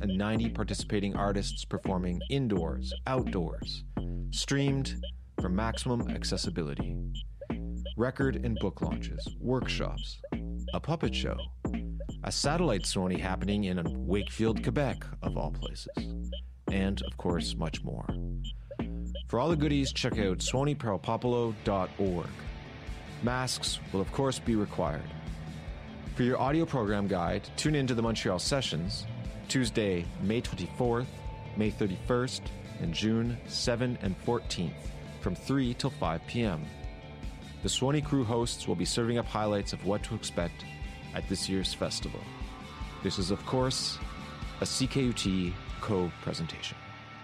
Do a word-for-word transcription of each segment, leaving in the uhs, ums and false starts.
ninety participating artists performing indoors, outdoors, streamed for maximum accessibility. Record and book launches, workshops, a puppet show, a satellite Sony happening in Wakefield, Quebec, of all places, and, of course, much more. For all the goodies, check out sony paropopolo dot org. Masks will, of course, be required. For your audio program guide, tune in to the Montreal Sessions, Tuesday, May twenty-fourth, May thirty-first, and June seventh and fourteenth, from three till five p.m. The Swanee crew hosts will be serving up highlights of what to expect at this year's festival. This is, of course, a C K U T co-presentation.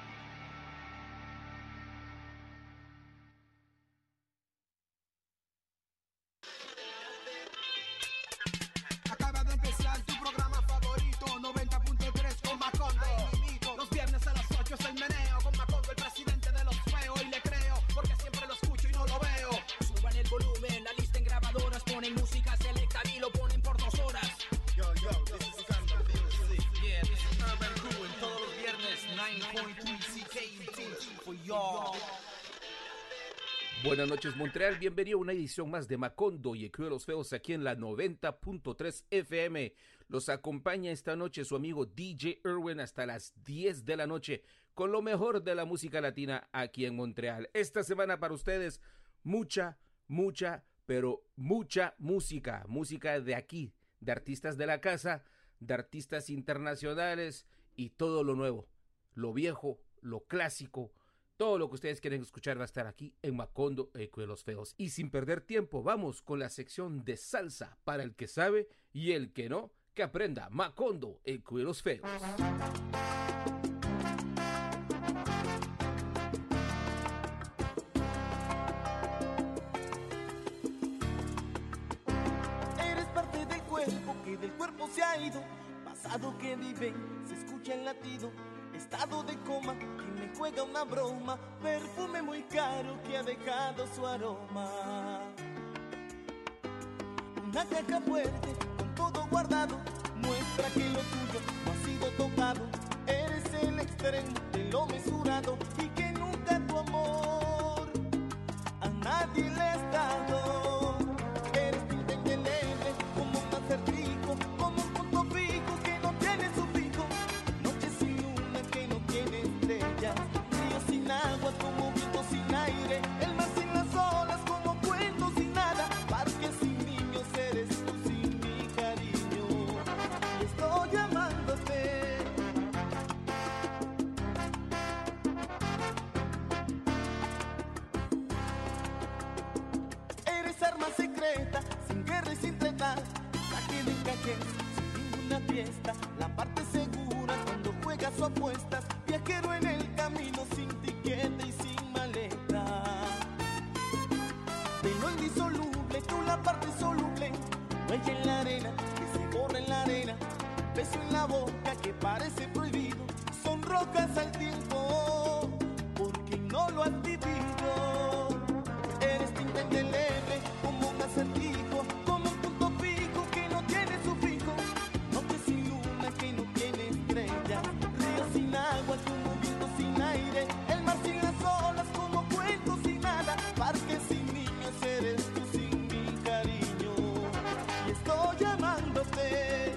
Buenas noches, Montreal. Bienvenido a una edición más de Macondo y el Club de los Feos aquí en la noventa punto tres F M. Los acompaña esta noche su amigo D J Irwin hasta las diez de la noche con lo mejor de la música latina aquí en Montreal. Esta semana para ustedes mucha, mucha, pero mucha música. Música de aquí, de artistas de la casa, de artistas internacionales y todo lo nuevo, lo viejo, lo clásico. Todo lo que ustedes quieren escuchar va a estar aquí en Macondo, el Club de los Feos. Y sin perder tiempo, vamos con la sección de salsa para el que sabe y el que no, que aprenda Macondo, el Club de los Feos. Eres parte del cuerpo que del cuerpo se ha ido, pasado que vive, se escucha el latido. Estado de coma que me juega una broma, perfume muy caro que ha dejado su aroma. Una caja fuerte con todo guardado muestra que lo tuyo no ha sido tocado. Eres el extremo de lo mesurado y que nunca tu amor a nadie le has dado. Eres pinta indeleble como un acertijo, como un punto fijo que no tiene su fijo. Noche sin luna que no tiene estrellas, río sin agua como viento sin aire, el mar sin las olas como cuento sin nada, parque sin niños eres tú sin mi cariño. Y estoy llamándote. Eres arma secreta, sin guerra y sin treta, saque de calle, sin ninguna fiesta, la parte segura cuando juegas o apuestas, viajero en el camino sin tiquete y sin maleta. De lo indisoluble, tú la parte soluble, huella en la arena, que se borra en la arena, beso en la boca que parece prohibido, son rocas al tiempo, porque no lo has vivido. Eres tinta indeleble como un acertijo, como un punto fijo que no tiene su fijo. Noche sin luna que no tiene estrellas, río sin agua como viento sin aire, el mar sin las olas como cuento sin nada, parque sin niños eres tú sin mi cariño. Y estoy llamándote.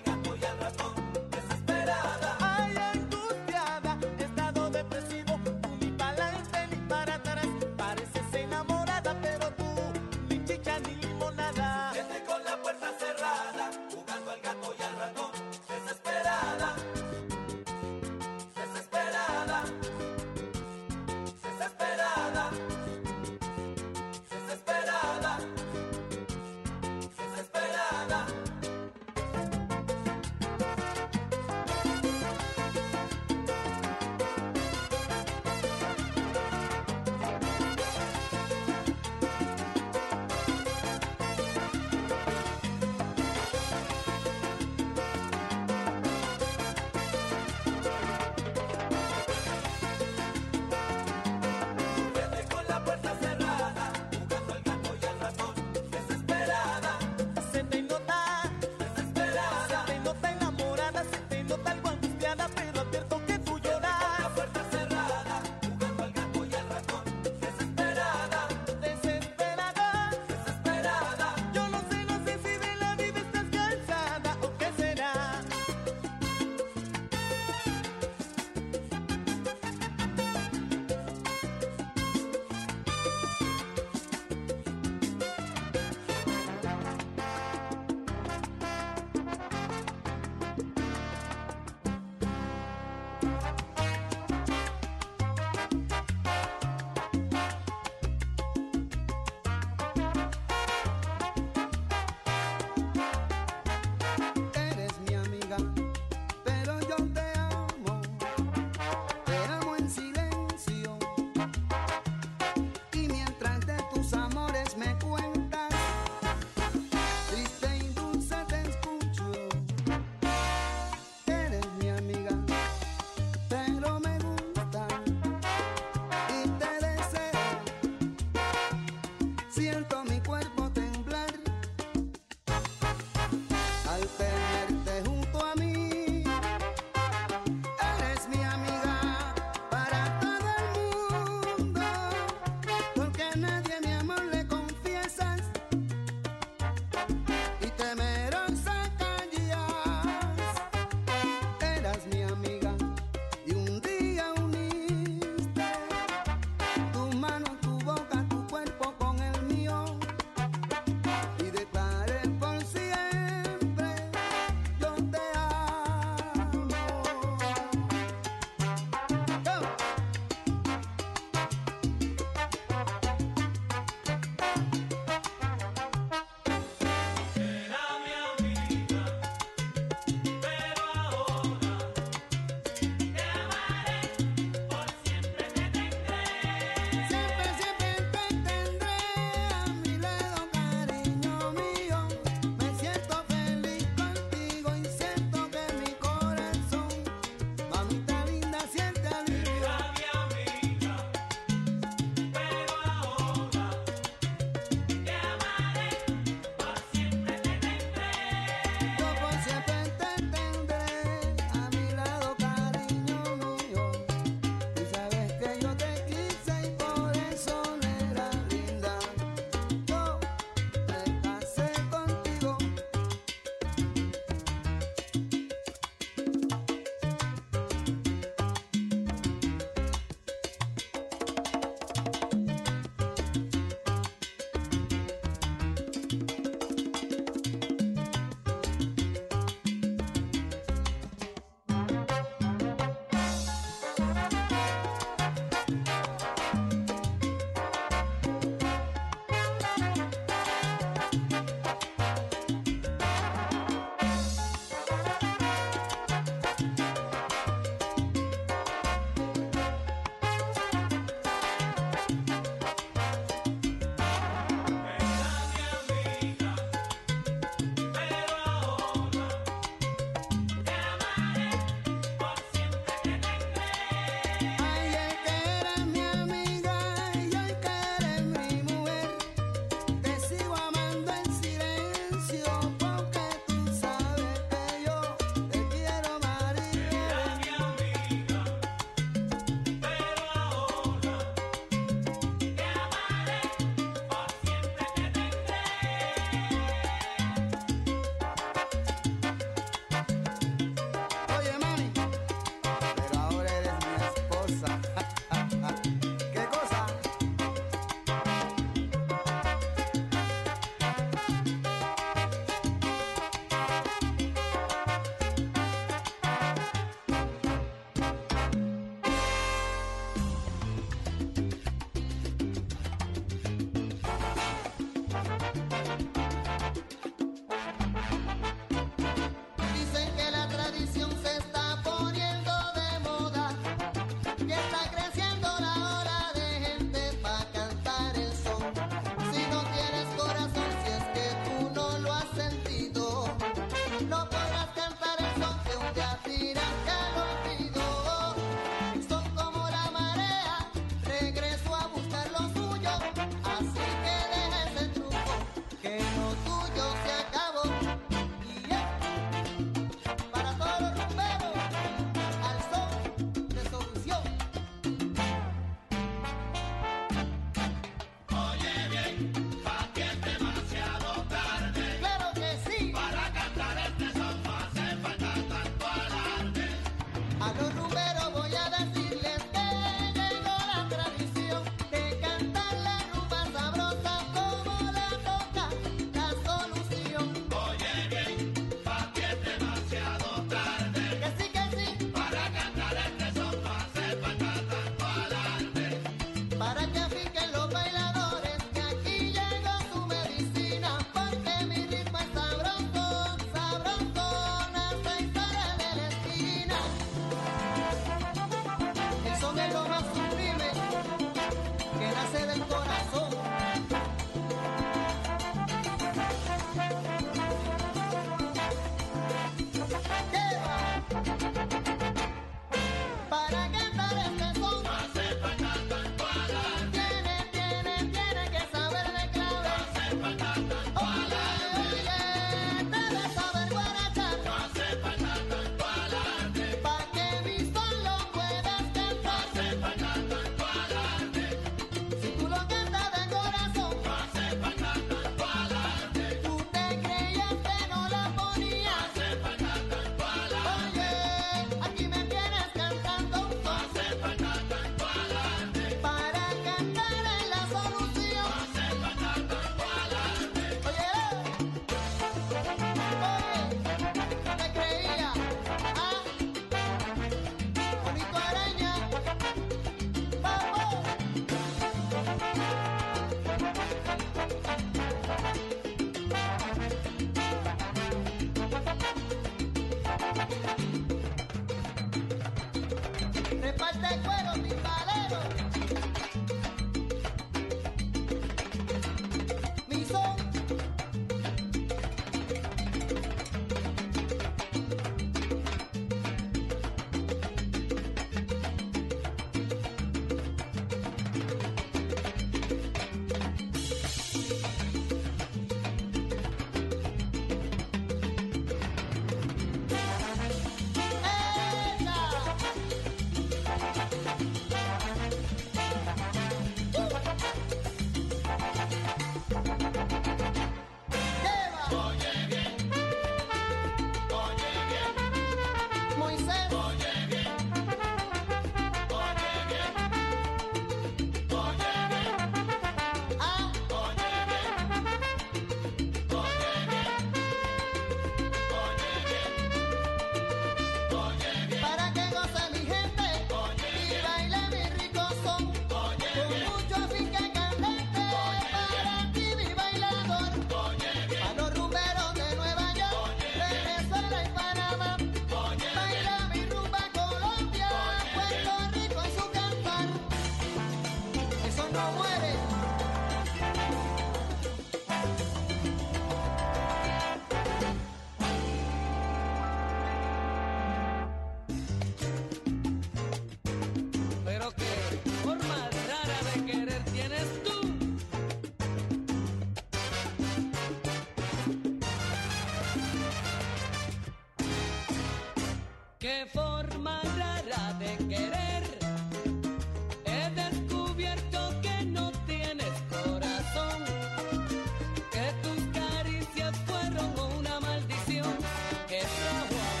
Qué forma rara de querer. He descubierto que no tienes corazón, que tus caricias fueron una maldición que trajo a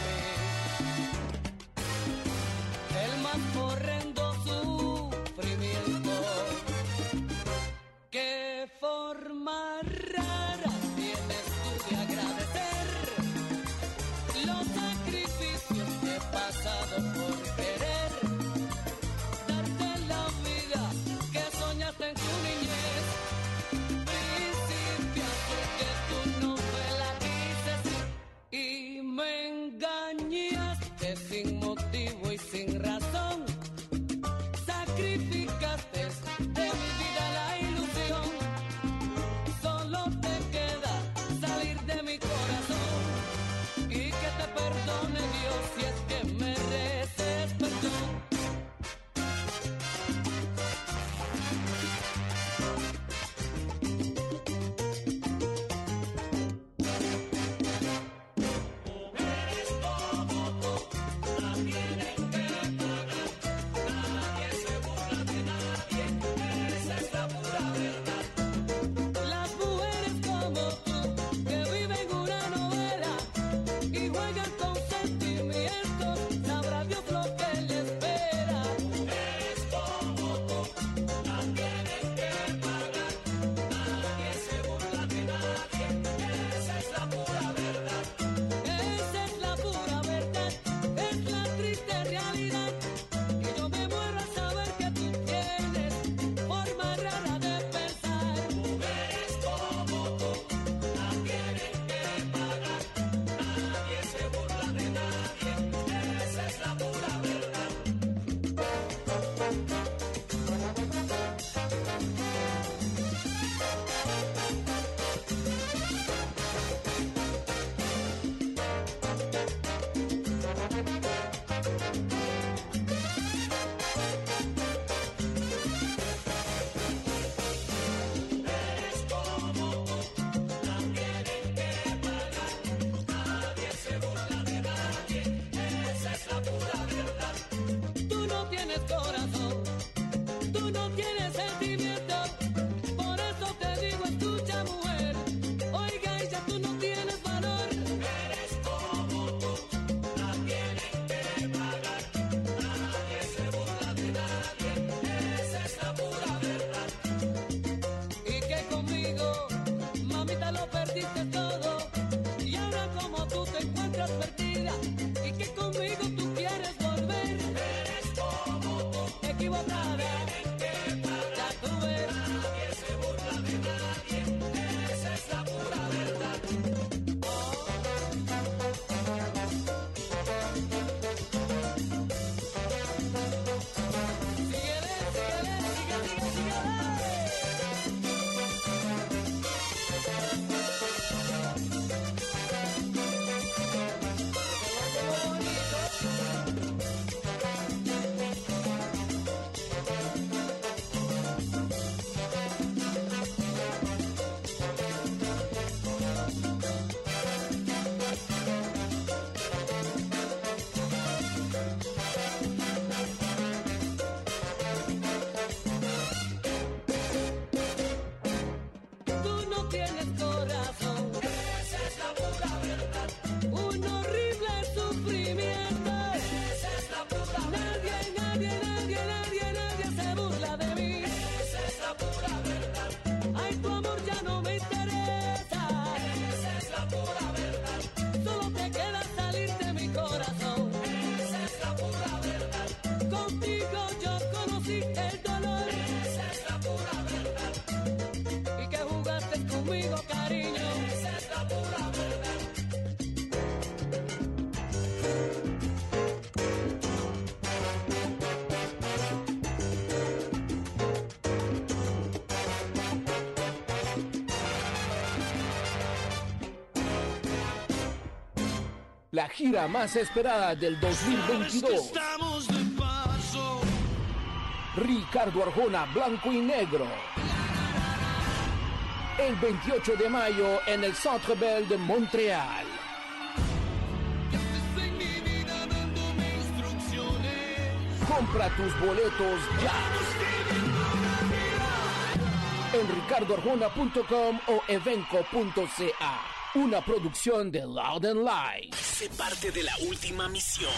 mí el más horrendo sufrimiento. Qué forma rara tienes tú de agradecer los sacrificios que he pasado por querer darte la vida que soñaste en tu niñez. Principiaste que tú no me la dices y me engañaste sin motivo y sin razón. Sacrificaste de mi vida la ilusión. Solo te queda salir de mi corazón y que te perdone Dios si es que mereces perdón. Mujeres como tú la tienen que pagar. Nadie se burla de nadie, esa es la pura verdad. Las mujeres como tú que viven una novela y juegan con sentimientos, sabrá Dios lo que les espera. Mujeres como tú la tienen que pagar. Nadie se burla de nadie, esa es la pura verdad. Esa es la pura verdad, es la triste realidad. Y yo me muero a saber que tú tienes forma rara de pensar. Mujeres como tú la tienen que pagar. Nadie se burla de nadie, esa es la pura verdad. Mujeres como tú la tienen que pagar. Nadie se burla de nadie, esa es la pura verdad. Tú no tienes corazón, tú no tienes sentimiento, por eso te digo escucha mujer, oiga ella tú no tienes valor. Mujeres como tú la tienen que pagar. Nadie se burla de nadie, esa es la pura verdad. Y que conmigo, mamita, lo perdiste todo. Y ahora como tú te encuentras perdida. Y que conmigo tú quieres volver. Eres como tú, equivocada. Ya tú ves. Nadie se burla de nadie, esa es la pura verdad. Síguele, síguele, síguele, síguele, tú no tienes corazón, esa es la pura verdad. Un horrible sufrimiento, esa es la pura verdad. Nadie, nadie, nadie, nadie, nadie se burla de mí, esa es la pura verdad. Ay, tu amor ya no me interesa, esa es la pura verdad. Solo te queda salir de mi corazón, esa es la pura verdad. Contigo yo conocí el dolor, esa es la pura verdad. Y que jugaste conmigo, cariño, esa es la pura verdad. La gira más esperada del dos mil veintidós. Estamos de paso. Ricardo Arjona, Blanco y Negro. El veintiocho de mayo en el Centre Bell de Montreal. En mi vida dándome Compra tus boletos ya en ricardo arjona punto com o evenco punto ca. Una producción de Loud and Light. Sé parte de la última misión.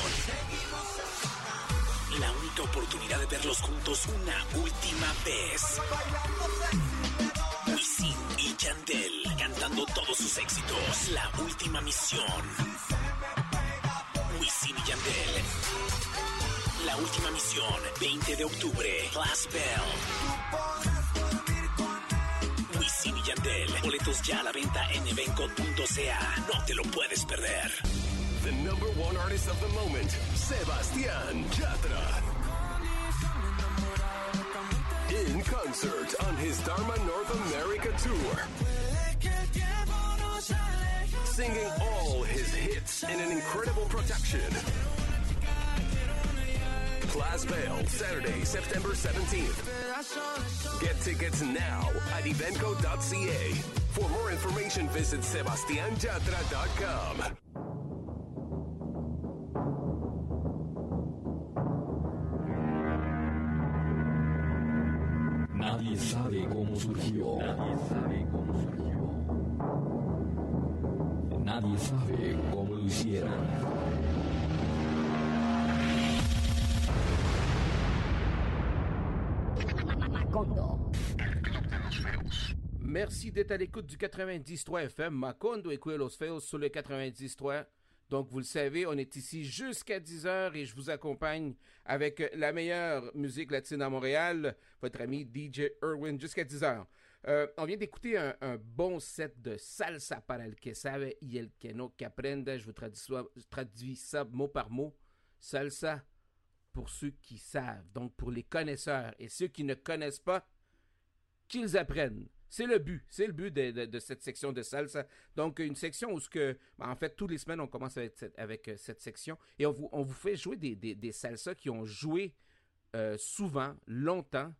La única oportunidad de verlos juntos una última vez. Wisin y Yandel cantando todos sus éxitos. La última misión. Wisin y Yandel. La última misión, veinte de octubre, Class Bell. Wisin y Yandel, boletos ya a la venta en evenco punto ca. No te lo puedes perder. The number one artist of the moment, Sebastián Yatra. In concert on his Dharma North America tour. Singing all his hits in an incredible production. Class Bell, Saturday, September seventeenth. Get tickets now at evenco dot ca. For more information, visit sebastian yatra dot com. Nadie sabe cómo surgió. Nadie sabe cómo surgió. Nadie sabe cómo lo hicieron. Merci d'être à l'écoute du quatre-vingt-dix point trois F M. Macondo et Los Feos sur le quatre-vingt-dix point trois. Donc, vous le savez, on est ici jusqu'à dix heures et je vous accompagne avec la meilleure musique latine à Montréal, votre ami D J Irwin, jusqu'à dix heures. Euh, on vient d'écouter un, un bon set de salsa para el que sabe y el que no que aprenda. Je vous traduis, je traduis ça mot par mot. Salsa pour ceux qui savent, donc pour les connaisseurs. Et ceux qui ne connaissent pas, qu'ils apprennent. C'est le but, c'est le but de, de, de cette section de salsa. Donc, une section où, ce que, en fait, tous les semaines, on commence avec cette, avec cette section et on vous, on vous fait jouer des, des, des salsas qui ont joué euh, souvent, longtemps,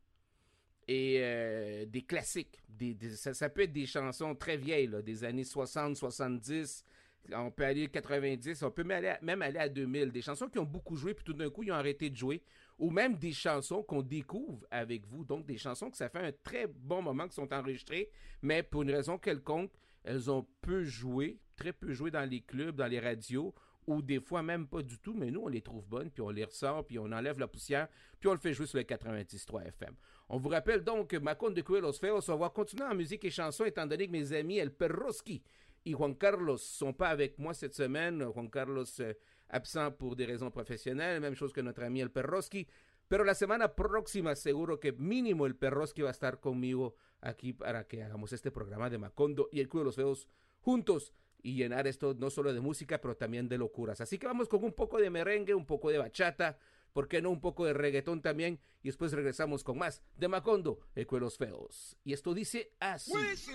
et euh, des classiques. Des, des, ça, ça peut être des chansons très vieilles, là, des années soixante, soixante-dix, on peut aller quatre-vingt-dix, on peut même aller, à, même aller à deux mille. Des chansons qui ont beaucoup joué, puis tout d'un coup, ils ont arrêté de jouer. Ou même des chansons qu'on découvre avec vous. Donc, des chansons que ça fait un très bon moment qui sont enregistrées, mais pour une raison quelconque, elles ont peu joué, très peu joué dans les clubs, dans les radios, ou des fois même pas du tout, mais nous, on les trouve bonnes, puis on les ressort, puis on enlève la poussière, puis on le fait jouer sur le quatre-vingt-dix point trois F M. On vous rappelle donc que Macondo de Los Feos, on va continuer en musique et chansons, étant donné que mes amis El Perroski et Juan Carlos sont pas avec moi cette semaine. Juan Carlos euh, absent pour des raisons professionnelles, même chose que notre ami El Perroski. Pero la semana próxima seguro que mínimo El Perroski va a estar conmigo aquí para que hagamos este programa de Macondo y el Club de los Feos juntos y llenar esto no solo de música, pero también de locuras. Así que vamos con un poco de merengue, un poco de bachata, ¿por qué no un poco de reggaetón también? Y después regresamos con más de Macondo, el Club de los Feos. Y esto dice así.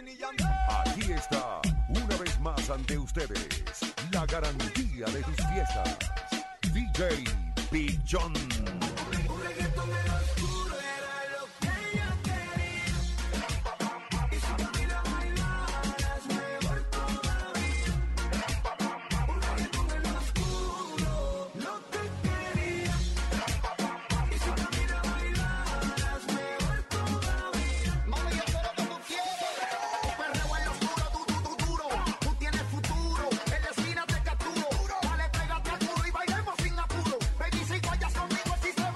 Aquí está, una vez más ante ustedes, la garantía de tus fiestas. D J Big John. Dale, pégate a culo y bailemos sin apuro. Baby, si vayas conmigo, si se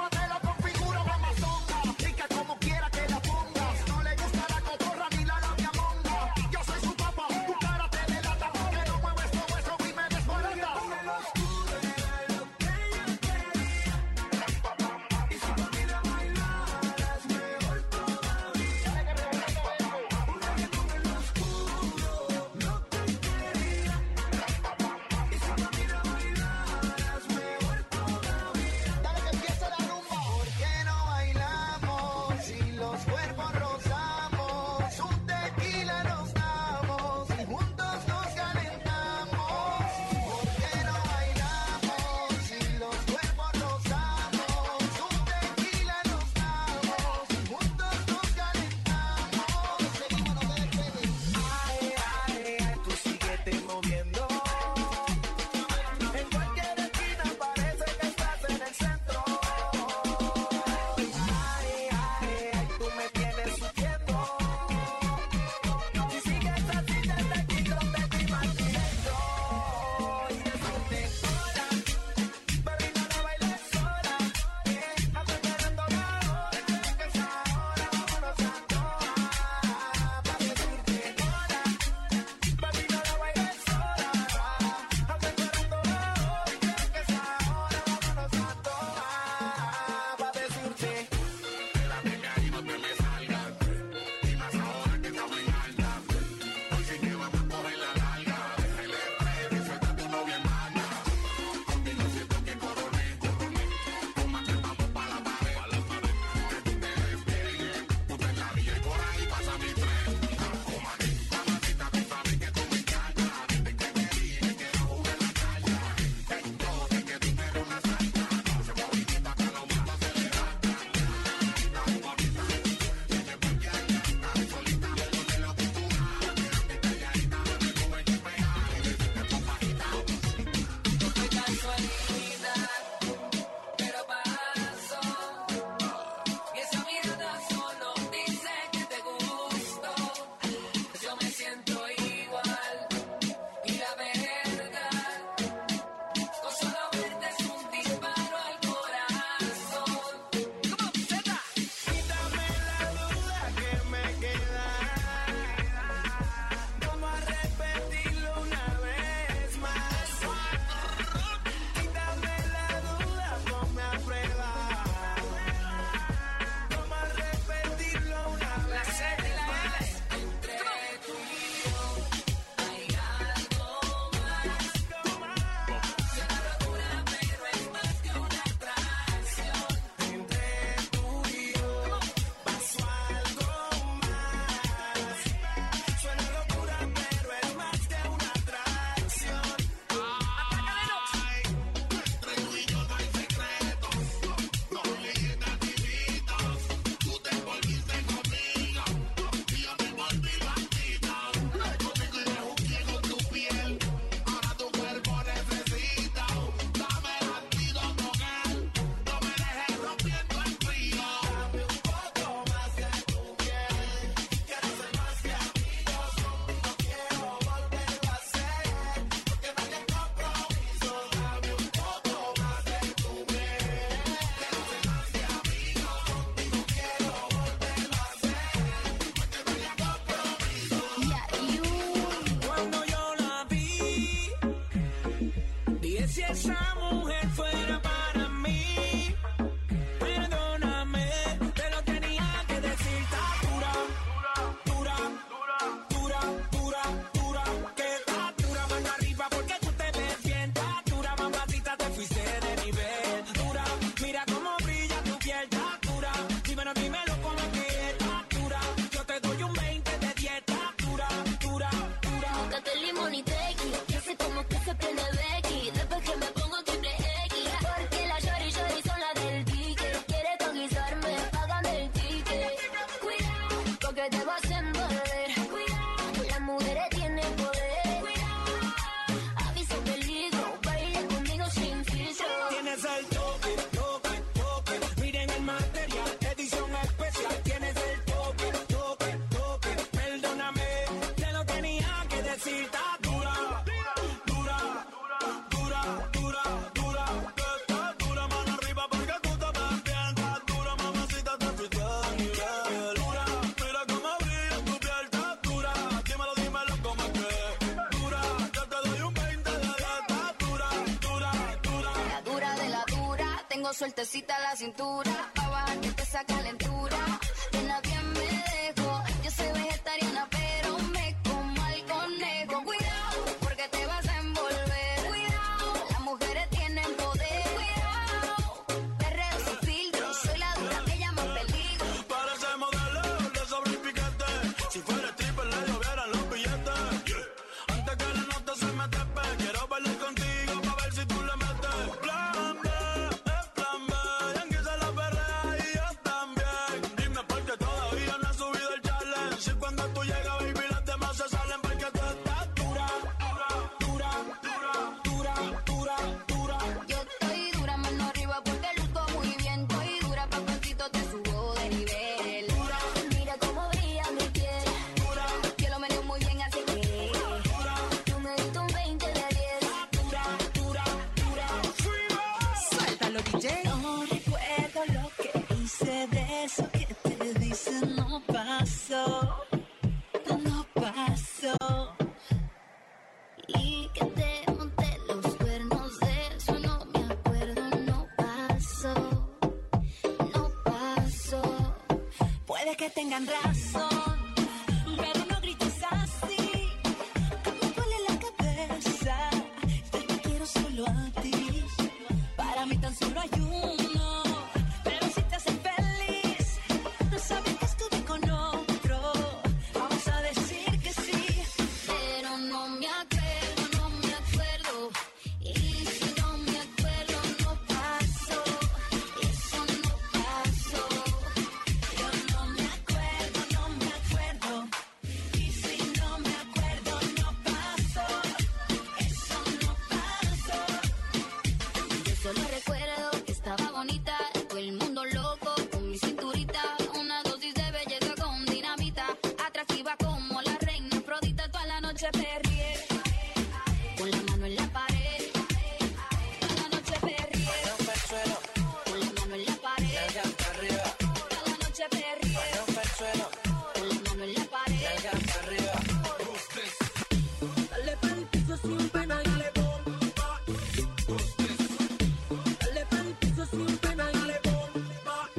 ni tequi. Yo sé cómo que se prende Becky. Después que me pongo triple X. Porque la shorty shorty son la del ticket. Quiere conquistarme, págame el ticket. Cuidado, porque te vas a envolver. Cuidado, las mujeres tienen poder. Cuidado, aviso peligro. Baila conmigo sin filtro. Tienes el toque, toque, toque. Miren el material, edición especial. Tienes el toque, toque, toque. Perdóname, te lo tenía que decir. Está dura, dura, dura, dura, dura. Está dura, mano arriba porque tú también estás dura, mamacita, te fuiste a nivel. Dura, mira cómo brilla tu piel, está dura. Dímelo, dímelo, ¿cómo es que? Dura, yo te doy un veinte de diez. Está dura, dura, dura. La dura de la dura, tengo sueltecita la cintura. Pa' bajarte esa calentura, de nadie me dejo. Yo soy vegetariana, pero me como al conejo. Cuidado, porque te vas a envolver. Cuidado, las mujeres tienen poder. Cuidado, perreo sin filtro. Soy la dura que llama peligro. Parece modelo de sobre el piquete. Si fuera stripper le llovieran los billetes. Yeah. Antes que la nota se me tepe, quiero bailar contigo pa' ver si tú le metes. Plan B, es plan B. Yankee se la perrea y yo también. Dime por qué todavía no has subido el challenge. Si cuando tú llegas, baby, las demás se salen porque tú estás dura, dura, dura, dura, dura, dura. Yo estoy dura, mano arriba porque luzco muy bien. Estoy dura, papacito, te subo de nivel. Dura, mira cómo brilla mi piel. Dura, yo lo meneo muy bien, así que dura, tú me diste un veinte de diez. Dura, dura, dura. Suéltalo, D J. No recuerdo lo que hice de eso que te dicen no pasó, no pasó. Y que te monté los cuernos de eso no me acuerdo, no pasó, no pasó. Puede que tengan razón, pero no grites así. Me duele la cabeza, yo te quiero solo a ti. Para mí tan solo hay uno, pero si te hace feliz, no sabes que estuve con otro. Vamos a decir que sí, Pero no me acuerdo, no me acuerdo. Y si no me acuerdo, no pasó. Eso no pasó. yo no me acuerdo, no me acuerdo. Y si no me acuerdo, no pasó. Eso no pasó. Yo solo recuerdo que estaba bonita, todo el mundo loco con mi cinturita. Una dosis de belleza con dinamita, atractiva como la reina Afrodita. Toda la noche perrié, con la mano en la pared. Toda la noche perrié, con la mano en la pared. Toda la noche perrié, con la mano en la pared. Dale pa'l piso sin pena y le bomba. Dale pa'l piso sin pena y le bomba.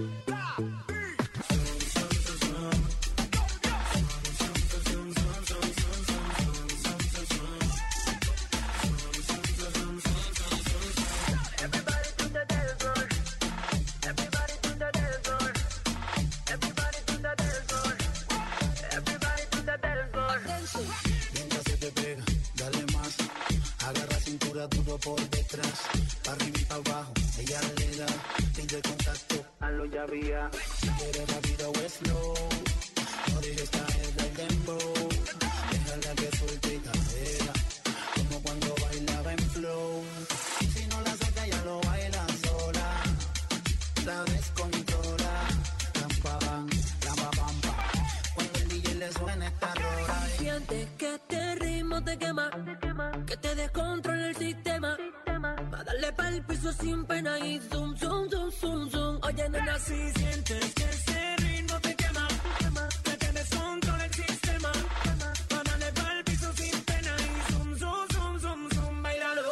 Everybody to the dance floor. Everybody to the dance floor. Everybody to the dance floor. Everybody to the dance floor. Mientras se te pega, dale más. Agarra cintura duro por detrás. Pa' arriba y pa' abajo, ella le da. Fin de contacto, a lo ya había. Si quieres rápido o slow, no dejes caer del dembow. Déjala que suelte cadera, como cuando bailaba en flow. Si no la saca ya lo baila sola, la descontrola. Lampa bam, lampa pam pam. Cuando el D J le suena esta rola. Siente que este ritmo te quema, que te descontrola el sistema. Va a darle pa'l piso sin pena y zoom, zoom, zoom, zoom, zoom. Oye, nena, si sientes que ese ritmo te quema, que te descontrola el sistema. Va a darle pa'l piso sin pena y zoom, zoom, zoom, zoom, zoom. Bailalo.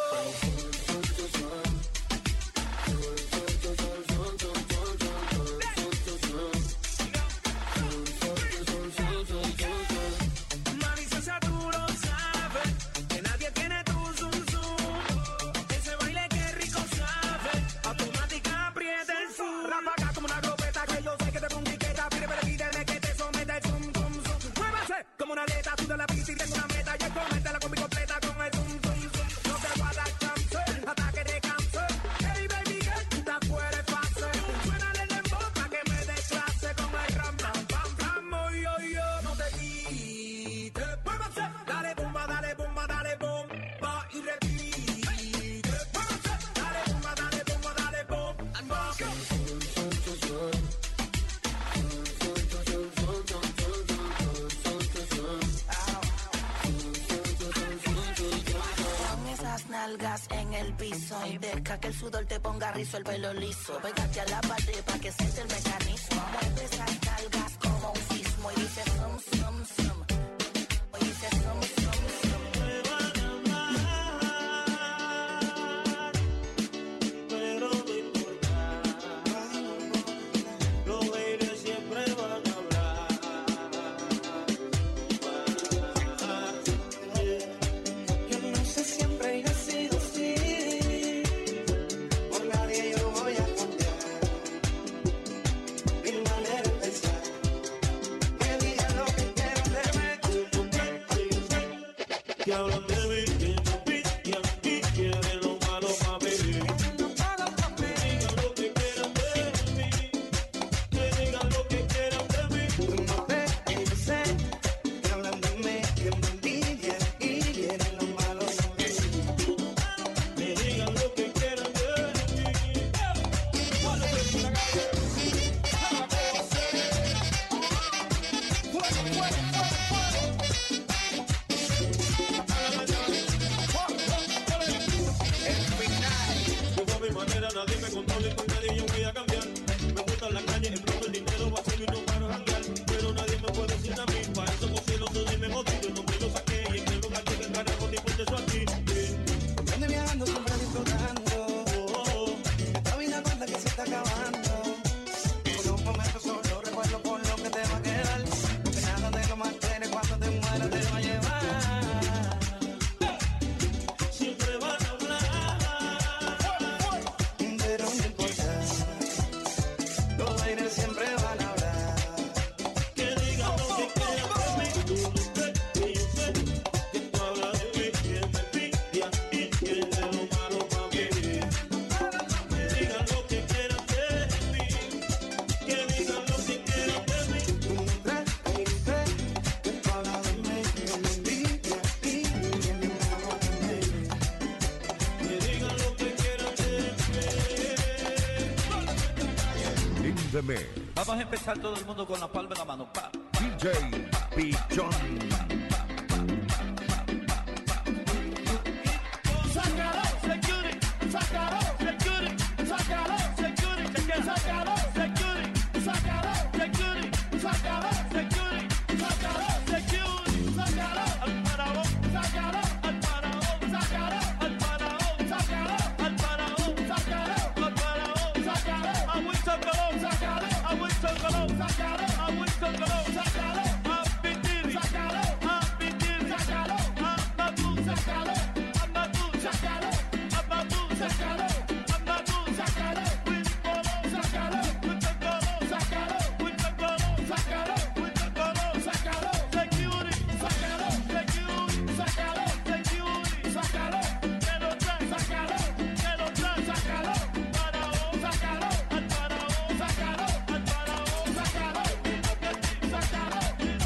Mami, se saturo, sabes que nadie tiene tu zoom, zoom. Ese baile que rico sabe, automática aprieta el zoom. Ráfaga como una globeta que yo sé que te pongo y que nalgas en el piso y deja que el sudor te ponga rizo, el pelo liso. Pégate a la pared pa' que siente el mecanismo. Mueve esas nalgas como un sismo y dice sum, sum, sum. Y dice sum, sum, sum. Me van a amar, pero no importa. Los haters siempre van a hablar. Yo no sé, siempre he sido así. Por nadie yo voy a cambiar mi manera de pensar. Que digan lo que quieran de mí. Que hablan de mí, que no pillan y quieren lo malo pa' mí. Que digan lo que quieran de mí. Que digan lo que quieran de mí. No sé, no sé, que hablan de mí, que me envidian y quieren lo malo de mí. Que digan lo que quieran de mí. Yo a mi manera, nadie me controla y con nadie yo voy a cambiar. Me gusta la calle, el propio el dinero va a ser y no paro a janguear. Pero nadie me puede decir a mí, para eso considero todo y me jodido. No me lo saqué y en el lugar que el carajo ni por eso aquí. Ando viajando, siempre disfrutando. Esta vida corta que se está acabando. Por un momento solo recuerdo por lo que te va a quedar. Porque nada de lo más tienes cuando te mueras te va a llevar. Siempre van a hablar. Pero no importa. Los aires siempre van a hablar. Que digan lo que quieran de mí. Tú no crees que yo sé que tú hablas de mí. Que me envidia y quiere lo malo pa' mí. Que digan lo que quieran de mí. Que digan lo que quieran de mí. Tú no crees que yo sé que tú hablas de mí. Que me envidia y quieren lo malo de mí. Que digan lo que quieran de In the mix, Vamos a empezar todo el mundo con la palma de la mano. Pa. D J Pichón. Sácalo, security, sácalo, security, sácalo, security, sácalo, security, sácalo, security, sácalo, security, sácalo, security, sácalo, al faraón, sácalo, al faraón, sácalo, al faraón, sácalo, al faraón, sácalo, al faraón, sácalo, a Winston Colón, sácalo, a Winston Colón, sácalo, a Winston Colón, sácalo, a Pitiri, sácalo, a Pitiri, sácalo, a Matu, sácalo. Sácalo, Abadu, sácalo, Abadu, sácalo, Winston, sácalo, Winston, sácalo, Winston, sácalo, Winston, sácalo, security, sácalo, security, sácalo, security, sácalo, que lo trae, sácalo, que lo trae, sácalo, faraón, sácalo, al faraón, sácalo, al faraón, sácalo, sácalo,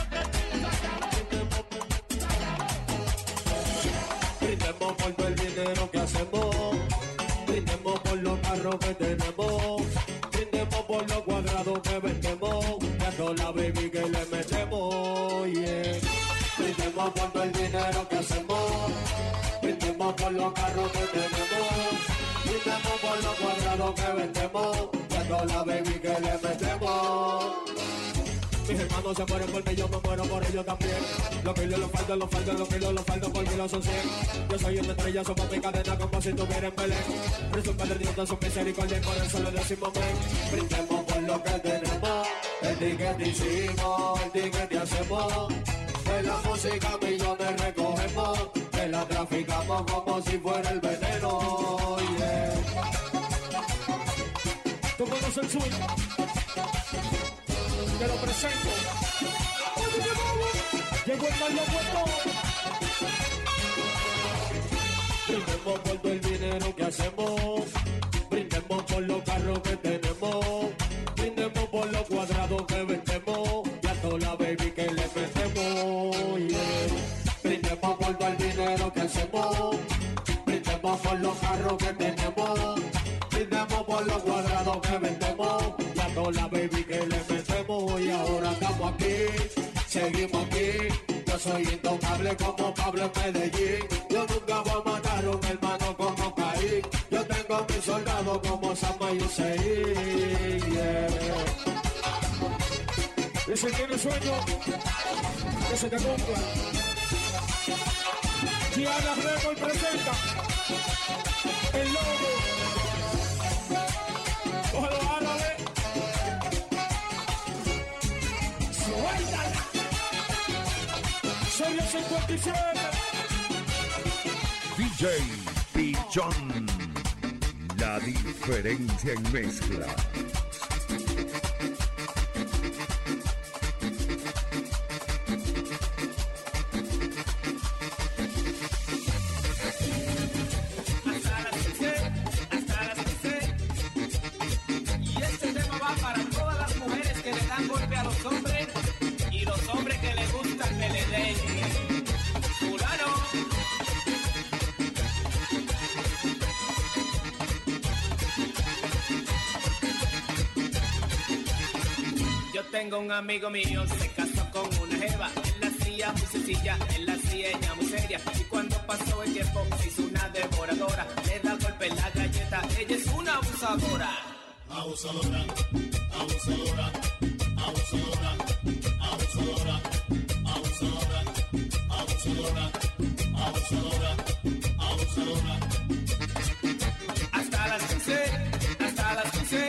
brindemos por todo el dinero que hacemos, brindemos por los carros que tenemos, brindemos por los cuadrados que vendemos, y a toda la baby que le metemos, yeah. Brindemos por todo el dinero que hacemos, brindemos por los carros que tenemos, brindemos por los cuadrados que vendemos, y a toda la baby que le metemos. Mis hermanos se mueren porque yo me muero por ellos también. Los kilos los faltan, los faltan, los kilos los faltan porque los son cien. Yo soy una estrella, somos mi cadena como si tuviera en Belén. Resulta de Dios de su misericordia y por eso le decimos amén. Brindemos por lo que tenemos, el ticket hicimos, el ticket hacemos. De la música millones recogemos, que la traficamos como si fuera el veneno, yeah. ¿Tú conoces el swing? Te lo presento. Llegó el mal loco. Brindemos por todo el dinero que hacemos, brindemos por los carros que tenemos, brindemos por los cuadrados que vendemos, y a toda la baby que le metemos, yeah. Brindemos por todo el dinero que hacemos, brindemos por los carros que tenemos, brindemos por los cuadrados que vendemos, y a toda la baby que le metemos, y ahora estamos aquí, seguimos aquí. Yo soy intocable. Intocable como Pablo en Medellín. Yo nunca voy a matar a un hermano como Caín. Yo tengo a mis soldados como Samuel y Hussein. Yeah. Y si tienes sueño, que se te cumpla. Gianna Record presenta el logo. Cógelo, árale. Suéltala. Soy el cincuenta y siete. D J Pichón, la diferencia en mezcla. Tengo un amigo mío, se casó con una jeva. Él la hacía muy sencilla, él la hacía ella muy seria. Y cuando pasó el tiempo, se hizo una devoradora. Le da golpe en la galleta, ella es una abusadora. Abusadora, abusadora, abusadora, abusadora, abusadora, abusadora, abusadora, abusadora. Hasta las quince, hasta las quince.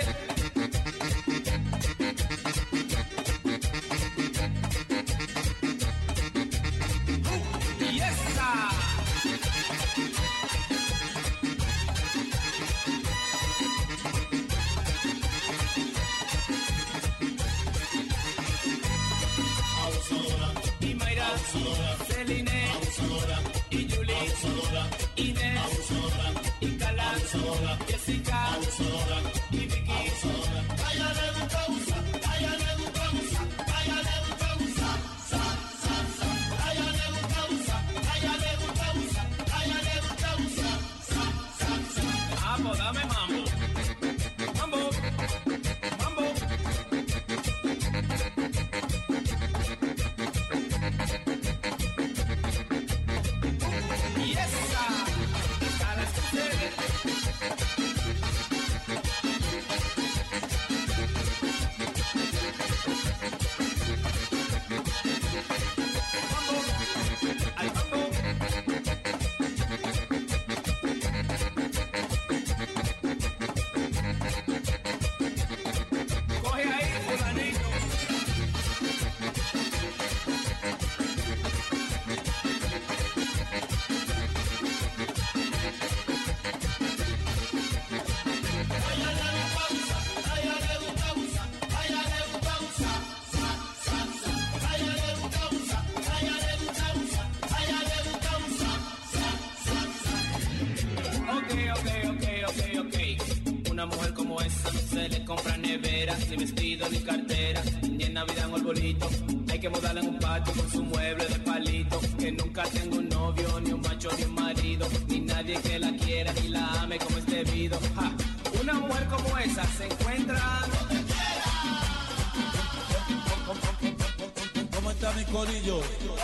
Celine, y Julie, Inés, y Cala, Jessica, y Vicky. A ella le gusta abusar, a ella le gusta abusar, a ella le gusta abusar, sa, sa, sa. A ella le gusta abusar, a ella le gusta abusar, a ella le gusta abusar, sa, sa, sa. Vamos, dame mambo. Mambo, mambo. Una mujer como esa no se le compra nevera, ni vestido, ni cartera, ni en Navidad un arbolito. Hay que mudarla en un patio con su mueble de palito. Que nunca tenga un novio, ni un macho, ni un marido, ni nadie que la quiera, ni la ame como es debido. Ja. Una mujer como esa se encuentra donde quiera. ¿Cómo está mi corillo?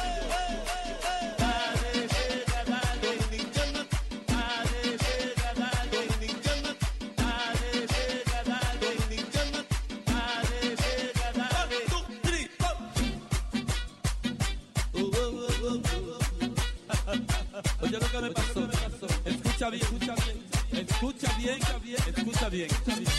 Oye lo que me pasó, escucha bien, escucha bien, escucha bien, escucha bien, escucha bien.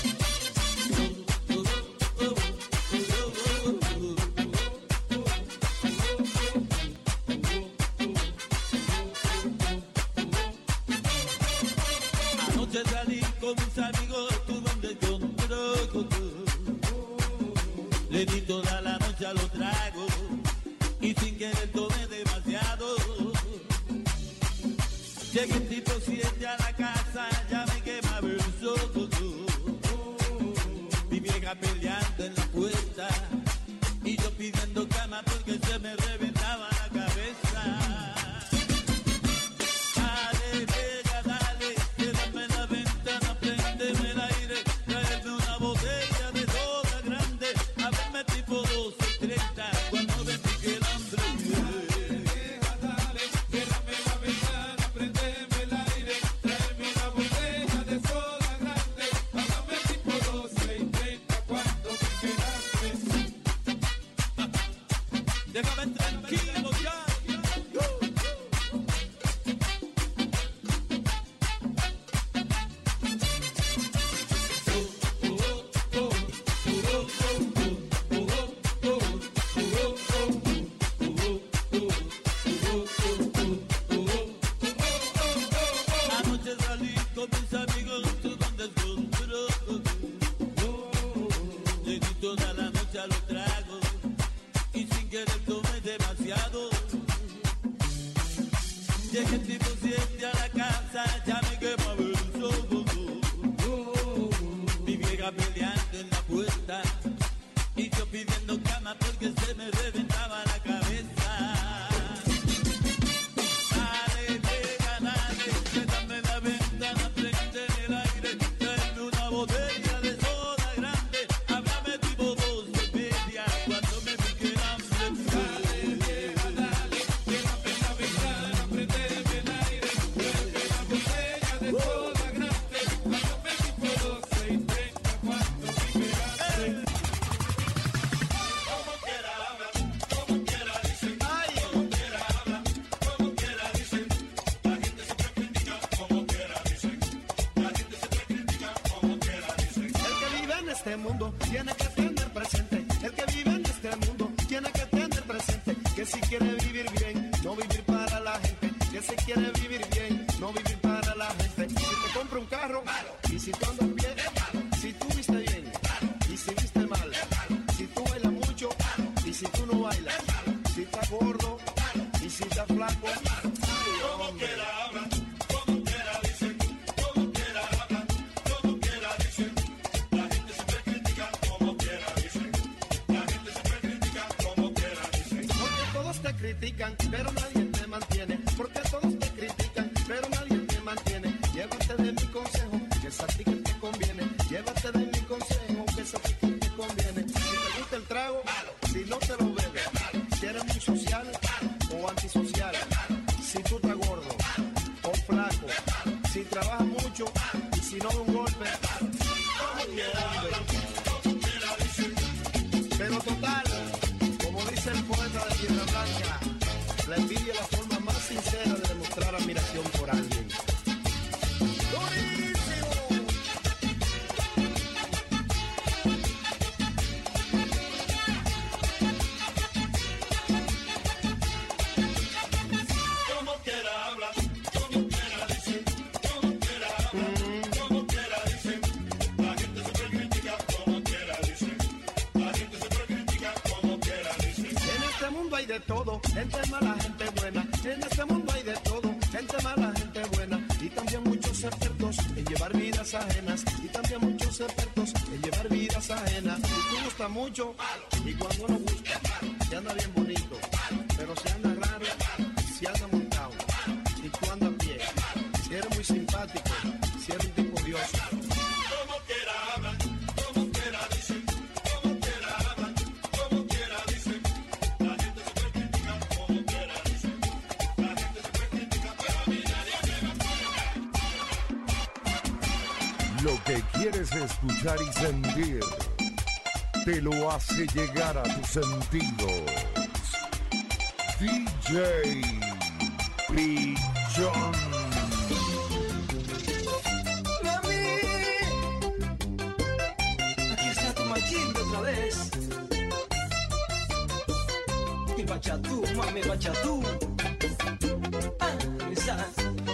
Anoche salí con mis amigos, tú donde yo no troco. Le di toda la noche a los tragos y sin querer tomé demasiado. Llegué tipo siete a la casa, ya me quemaba el sol. Mi vieja peleando en la puerta y yo pidiendo cama porque se me reventaba la cabeza. Dale, pega, dale, quédame en la ventana, préndeme el aire, traerme una botella de soda grande, a verme tipo doce treinta, cuando vendí que el hambre viene. Llegué tipo siete a la casa, ya me quemaba el sol. Mi vieja peleando en la puerta y yo pidiendo cama porque se me reventaba la cabeza. Dale, llega, dale, quédame la ventana, prende el aire, tráeme una botella de soda grande, háblame tipo dos de media cuando me pique el hambre. Dale, llega, dale, quédame la ventana, prende el aire, tráeme la botella de soda grande, cuando me pique doce y treinta cuando pique el hambre. Como quiera habla, como quiera dicen, ay, como quiera habla, como quiera dicen, la gente siempre critica, como quiera dicen, la gente siempre critica, como quiera dicen. El que vive en este mundo tiene que tener presente, el que vive en este mundo tiene que tener presente, que si quiere vivir bien, no vivir para la gente, que si quiere vivir bien, no vivir para la gente. Si te compra un carro, malo, y si tú andas bien, malo, si tú viste bien, malo, y si viste mal, malo, si tú bailas mucho, malo, y si tú no bailas, malo, si estás gordo, malo, y si estás flaco, malo. Como quiera habla, como quiera dicen, como quiera habla, como quiera dicen, la gente siempre critica, como quiera dicen, la gente siempre critica, como quiera dicen. Porque todos te critican, pero nadie te mantiene. Porque todos te critican, pero nadie te mantiene. Llévate de mi consejo, que es a ti que te conviene. Llévate de mi consejo, que es a ti que te conviene. Si te gusta el trago, malo. Si no te lo bebes, malo. Si eres muy social, malo. O antisocial, malo. Si tú estás gordo, malo. O flaco, malo. Si trabajas mucho, malo. Y si no da un golpe, malo. Pero total, como dice el poeta de Tierra Blanca, la envidia es la forma más sincera de demostrar admiración por alguien. Como quiera habla, como quiera dicen, como quiera habla, como quiera dicen, la gente siempre critica, como quiera dicen, la gente siempre critica, como quiera dicen. En este mundo hay de todo, gente mala, gente buena. En este mundo hay de todo, gente mala, gente buena. Y también muchos expertos en llevar vidas ajenas. Y también muchos expertos en llevar vidas ajenas. Si tú gusta mucho, y cuando no gusta, se anda bien bonito. Pero se anda raro, si anda montado. Si tú andas a pie, si eres muy simpático, si eres un tipo odioso. Como quiera habla, como quiera dicen, como quiera habla, como quiera dicen, la gente siempre critica, como quiera dicen, la gente siempre critica, pero a mí nadie me Lo que quieres escuchar y sentir, te lo hace llegar a tus sentidos. D J Pichón. Mami, aquí está tu machito otra vez. Y bachatú, mami, bachatú. Ah, esa.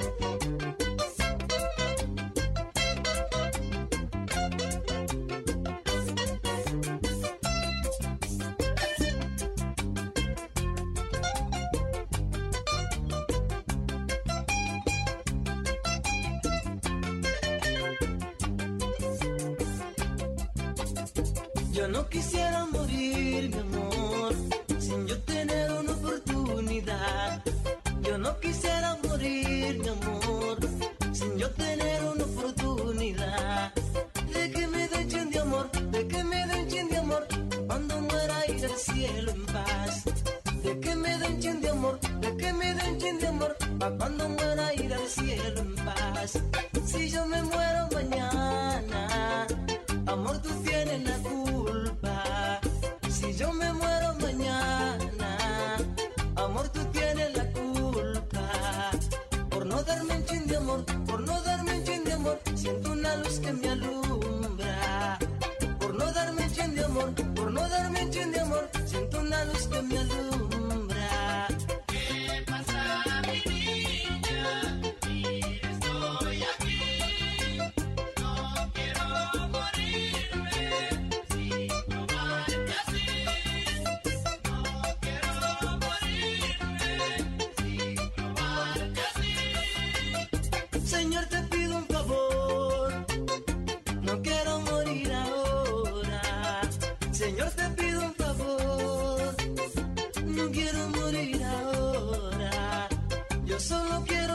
Yo no quisiera morir, mi amor, sin yo tener una oportunidad. Yo no quisiera morir, mi amor, sin yo tener una oportunidad. De que me den chin de amor, de que me den chin de amor, cuando muera ir al cielo en paz. De que me den chin de amor, de que me den chin de amor, pa' cuando muera ir al cielo en paz. Si yo me muero mañana, amor, tú tienes la culpa. Si yo me muero mañana, amor, tú tienes la culpa. Por no darme un chin de amor, por no darme un chin de amor, siento una luz que me alumbra. Por no darme un chin de amor, por no darme un chin de amor, siento una luz que me alumbra. ¿Qué pasa, mi niña? Mira, estoy aquí. No quiero morirme sin probarte así. No quiero morirme sin probarte así.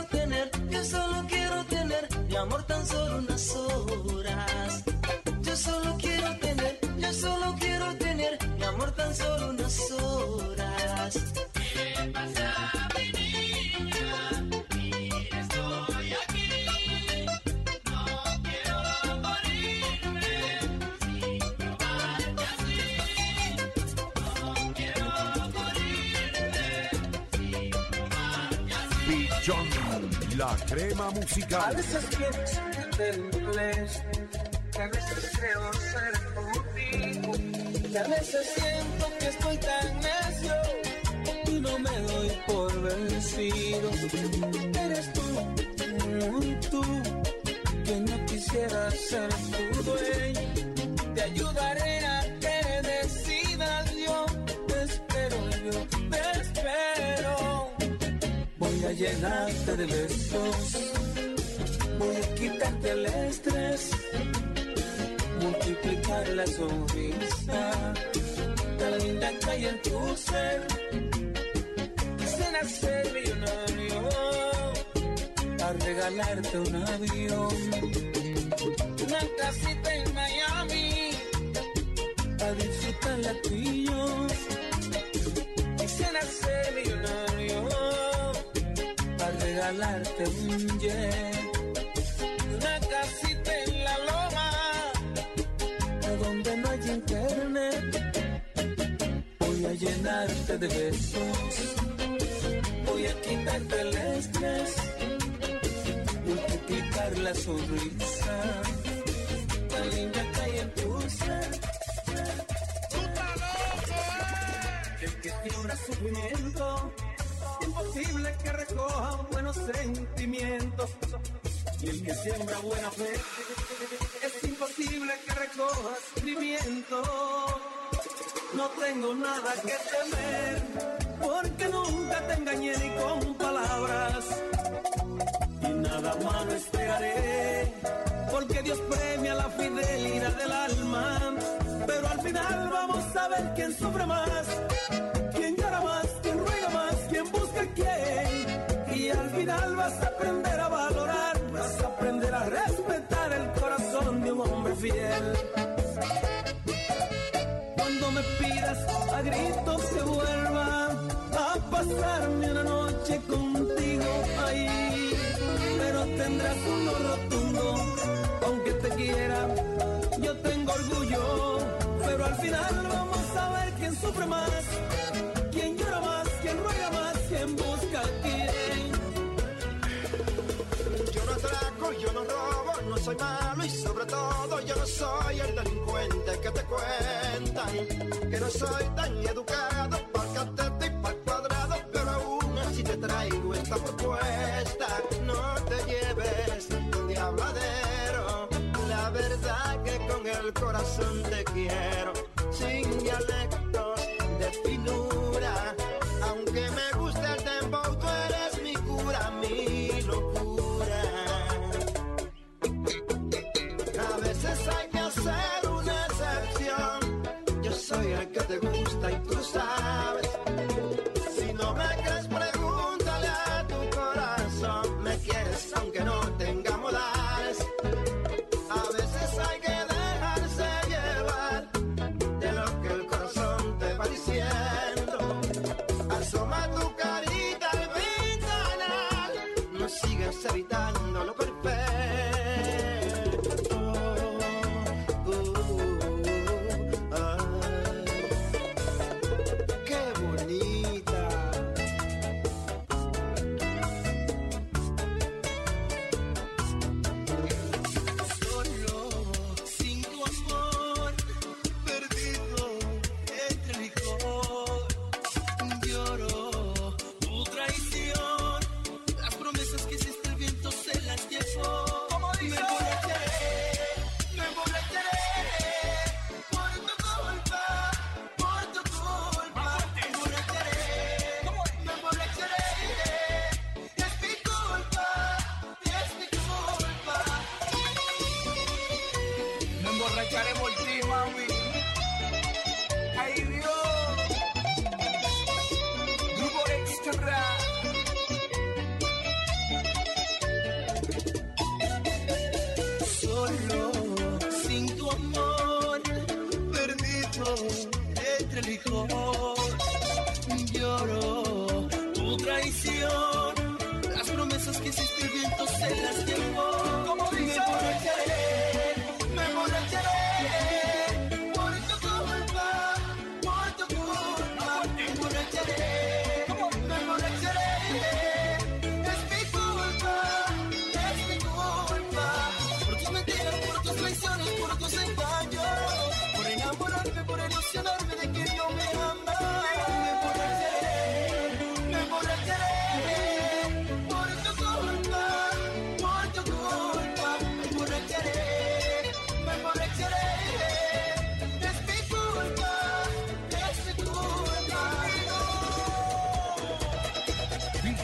quiero tener, yo solo quiero tener mi amor tan solo unas horas. Yo solo quiero tener, yo solo quiero tener mi amor tan solo unas horas. ¿Qué pasa, mi niña? Mira, estoy aquí. No quiero morirme sin probarte así. No quiero morirme sin probarte así. Pichón, la crema musical. A veces pienso que te inglés, que a veces creo ser contigo, que a veces siento que estoy tan necio y no me doy por vencido. Eres tú, muy tú, que no quisiera ser tu dueño. Te ayudaré a que decidas, yo te espero, yo te espero. Voy a llenarte de besos, voy a quitarte el estrés, multiplicar la sonrisa tan linda que hay en tu ser. Quisiera ser millonario a regalarte un avión, una casita en Miami a disfrutarla tú y yo. Quisiera ser millonario a regalarte un jet, una casita en la loma donde no hay internet. Voy a llenarte de besos, voy a quitarte el estrés, multiplicar la sonrisa tan linda que hay en tu ser. El que tiembra sufrimiento, imposible que recoja buenos sentimientos. Y el que siembra buena fe, es imposible que recoja sufrimiento. No tengo nada que temer, porque nunca te engañé ni con palabras. Y nada malo esperaré, porque Dios premia la fidelidad del alma. Pero al final vamos a ver quién sufre más, quién llora más, quién ruega más, quién busca a quién. Y al final vas a aprender a valorar, vas a aprender a respetar el corazón de un hombre fiel. Cuando me pidas a gritos que vuelva a pasarme una noche contigo ahí, pero tendrás un no rotundo, aunque te quiera, yo tengo orgullo. Pero al final vamos a ver quién sufre más, quién llora más, quién ruega más, quién busca a quién. Yo no atraco, yo no robo, no soy malo y sobre todo yo no soy el delincuente que te cuentan. Que no soy tan educado pa'l catete y pa'l cuadrado, pero aún así te traigo esta propuesta. No te lleves de habladero, la verdad que con el corazón te quiero, sin dialectos de finura. Aunque me guste el dembow, tú eres mi cura, mi locura. A veces hay que hacer una excepción, yo soy el que te gusta y tú sabes. Si no me crees, pregúntale a tu corazón. Me quieres aunque no tenga modales. A veces hay que dejarse llevar de lo que el corazón te va diciendo. Asoma tu carita al ventanal, no sigas evitando lo perfecto. Uh, uh, ay, qué bonita. Solo, sin tu amor, perdido entre licor. Lloro tu traición, las promesas que hiciste el viento se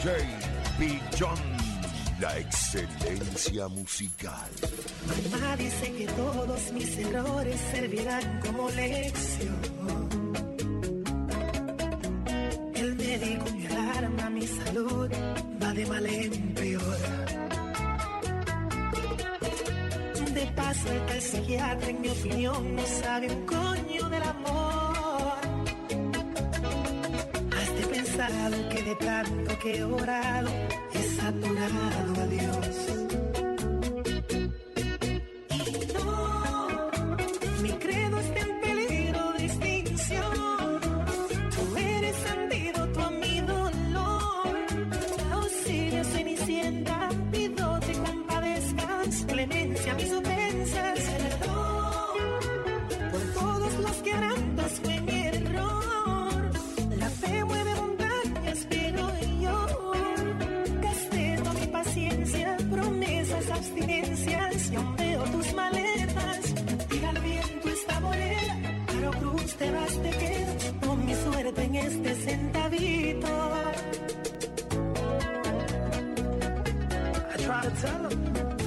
J Big John, la excelencia musical. Mamá dice que todos mis errores servirán como lección. El médico me alarma, mi salud va de mal en peor. De paso el tal psiquiatra, en mi opinión, no sabe un coño del amor. Has de pensado que de tanto que he orado he saturado a Dios. Y no, mi credo está en peligro de extinción. Tú eres antídoto a mi dolor. Auxilio, Cenicienta, pido te compadezcas. Clemencia a mis ofensas, perdón por todos los quebrantos, fue mi error. La fe mueve montañas, pero yo gasté toda mi paciencia, promesas, abstinencias. Yo veo tus maletas, tira al viento esta bolera, Caro Cruz, te vas, te quedas con mi suerte en este centavito. I try to tell them.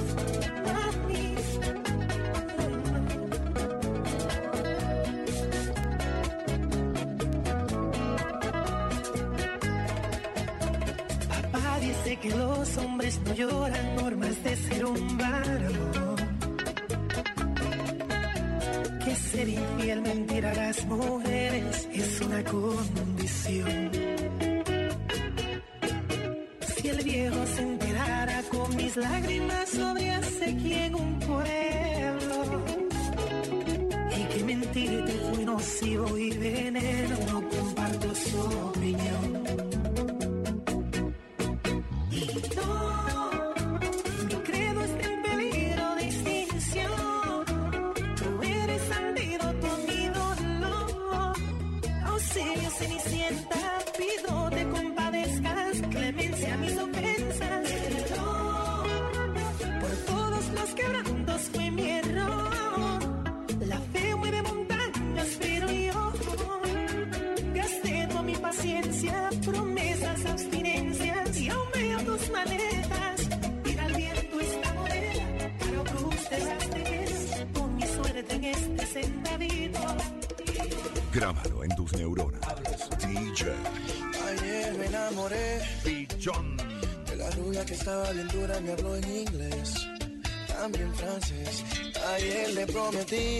Dice que los hombres no lloran, normas de ser un varón. Que ser infiel, mentir a las mujeres es una condición. Si el viejo se enterara con mis lágrimas sobre sequía en un pueblo, y que mentirte fue nocivo y veneno, no comparto su opinión. Promesas, abstinencias, y aún veo tus maletas. Tira al viento esta moneda, Caro Cruz, te vas, te quedas con mi suerte en este centavito. Grábalo en tus neuronas. D J Ayer me enamoré Big John de la rubia que estaba bien dura, me habló en inglés, también francés. Ayer le prometí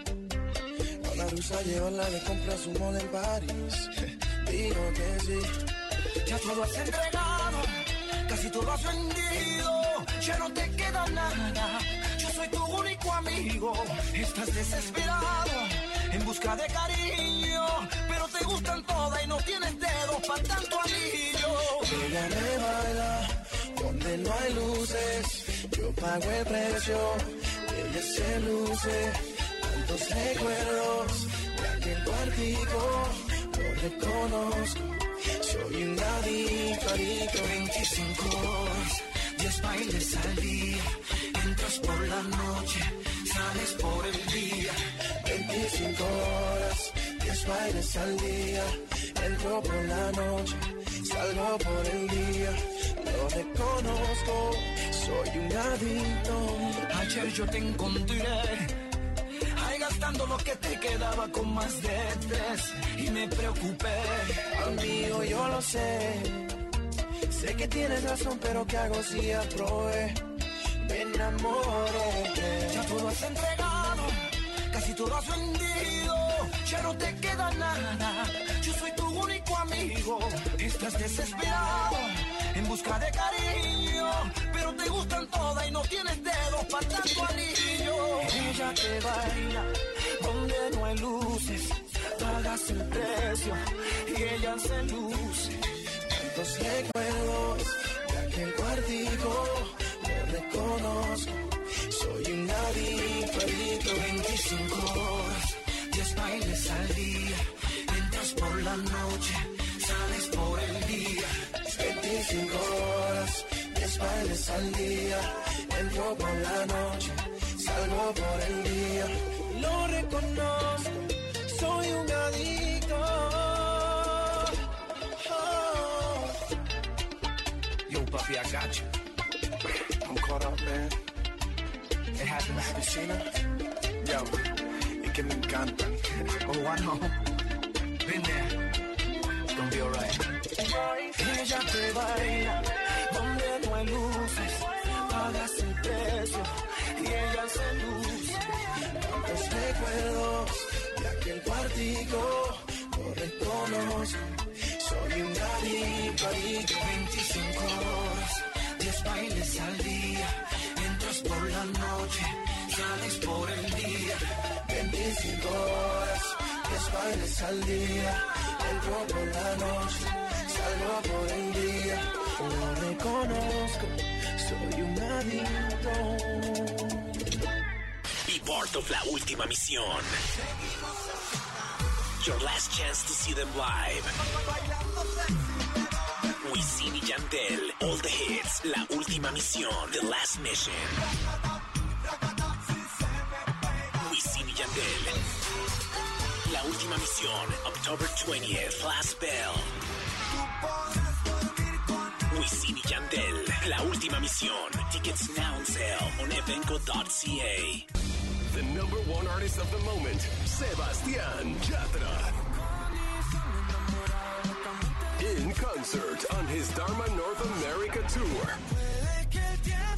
a una rusa llevarla de compras un mall en París. Digo que sí. Ya todo has entregado, casi todo has vendido, ya no te queda nada. Yo soy tu único amigo. Estás desesperado en busca de cariño, pero te gustan todas y no tienes dedos para tanto anillo. Ella me baila donde no hay luces, yo pago el precio, ella se luce. Tantos recuerdos de aquel cuartico, lo reconozco, soy un adicto, adicto. veinticinco horas, diez bailes al día, entras por la noche, sales por el día. veinticinco horas, diez bailes al día, entro por la noche, salgo por el día. Lo reconozco, soy un adicto. Ayer yo te encontré ahí gastando lo que te quedaba con más de tres y me preocupé. Amigo, yo lo sé, sé que tienes razón, pero ¿qué hago si aprobé? Me enamoré. Ya todo has entregado, casi todo has vendido, ya no te queda nada. Yo soy tu único amigo. Estás desesperado en busca de cariño, pero te gustan todas y no tienes dedos para tanto anillo. Ella te baila donde no hay luces, pagas el precio y ella se luce. Tantos recuerdos de aquel cuartico, lo reconozco, soy un adicto, adicto. veinticinco horas, diez bailes al día, entras por la noche, sales por el día. veinticinco horas, diez bailes al día, entro por la noche, salgo por el día. Lo reconozco, soy un adicto. Oh. Papi, I got you. I'm caught up, man. It happened at the piscina. Yo, y que me encantan. Oh, I know. Been there. It's gonna be alright. Ella te baila donde no hay luces, pagas el precio y ella se luce. Tantos recuerdos de aquel cuartico, no reconozco. Soy un adicto, adicto. veinticinco horas, diez bailes al día. Entras por la noche, sales por el día. veinticinco horas, diez bailes al día. Entro por la noche, salgo por el día. No reconozco, soy un adicto. Be part of La Última Misión. Your last chance to see them live. Wisin y Yandel, all the hits. La Última Misión, The Last Mission. Wisin y Yandel. La Última Misión, October twentieth, Last Bell. Wisin y Yandel, La Última Misión. Tickets now on sale on evenco dot c a. The number one artist of the moment, Sebastián Yatra. In concert on his Dharma North America tour.